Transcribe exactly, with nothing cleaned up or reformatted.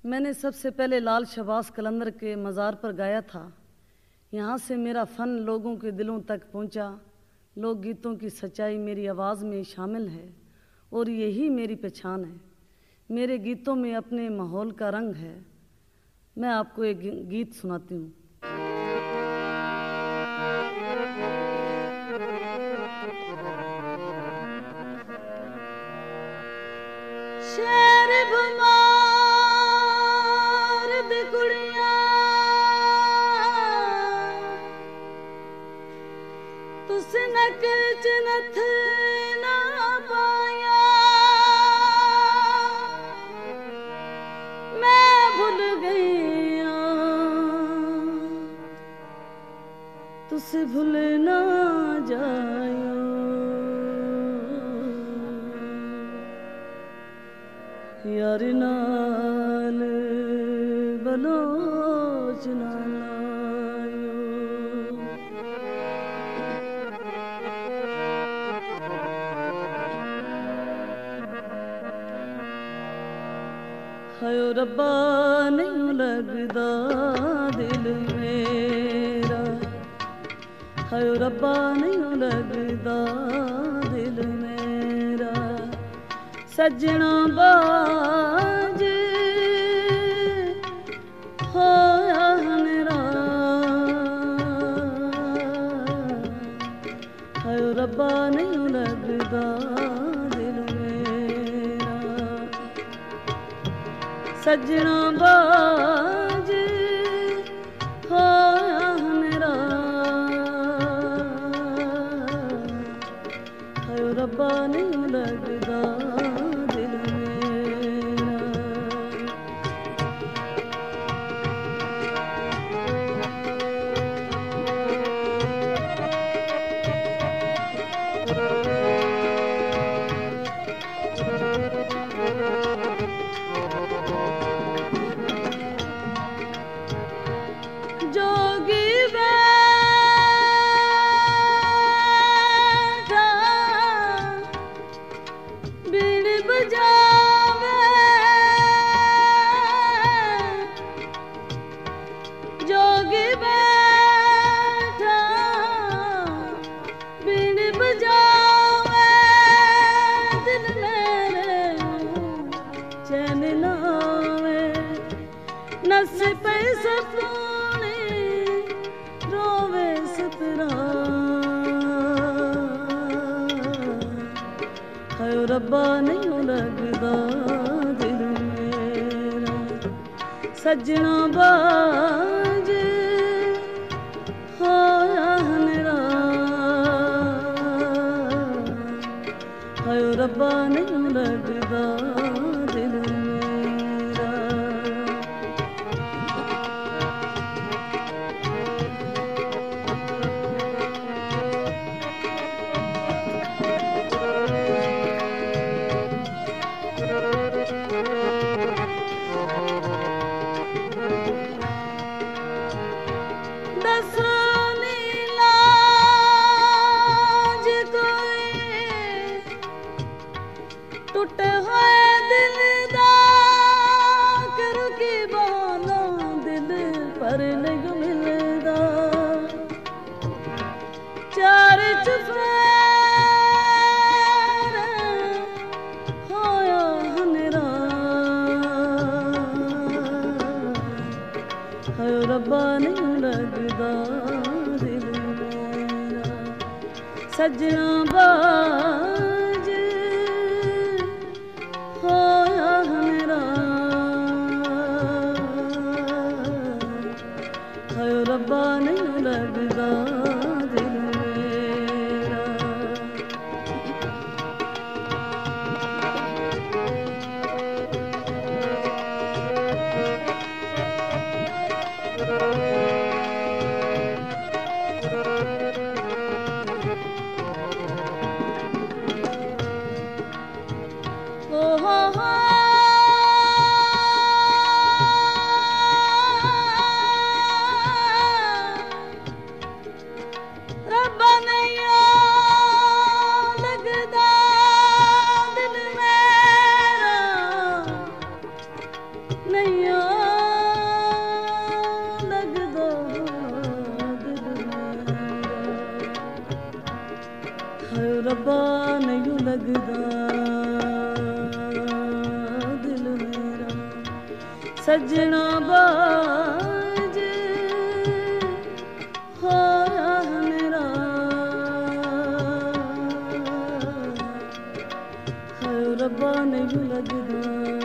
मैंने सबसे पहले लाल शहबाज कलंदर के मज़ार पर गाया था। यहाँ से मेरा फ़न लोगों के दिलों तक पहुँचा। लोकगीतों की सच्चाई मेरी आवाज़ में शामिल है और यही मेरी पहचान है। मेरे गीतों में अपने माहौल का रंग है। मैं आपको एक गीत सुनाती हूँ। शहर भमार दी कुड़ियां तुस नकर च नथ ना पाया। मैं भुल गई तुस भुल ना जायो। यार नाल बलोच ना लायो। हायो रब्बा नहीं लगदा दिल मेरा। हायो रब्बा नहीं लगदा दिल मेरा। सजना बाज होया मेरा। हायो रब्बा नहीं लगदा दिल मेरा। सजना बाज होया मेरा। हायो रब्बा नहीं लगदा नस पे सपने रोवे सतरा। हायो रब्बा नहीं लगदा दिल मेरा। सजना बाज होया मेरा। हायो रब्बा नहीं लगदा दिल मेरा। टूटे हुए दिल दा करूं की बहाना। दिल पर नहीं मिलदा। चार चुफेर होया मेरा। हायो रब्बा नहीं लगदा दिल मेरा। सजना बाज होया मेरा। हायो रब्बा नहीं लगदा दिल मेरा। नैया लगदा दिल मेरा, हाय रब्बा नहीं लगदा दिल मेरा। सजना बाज होया मेरा, हाय रब्बा नहीं लगदा।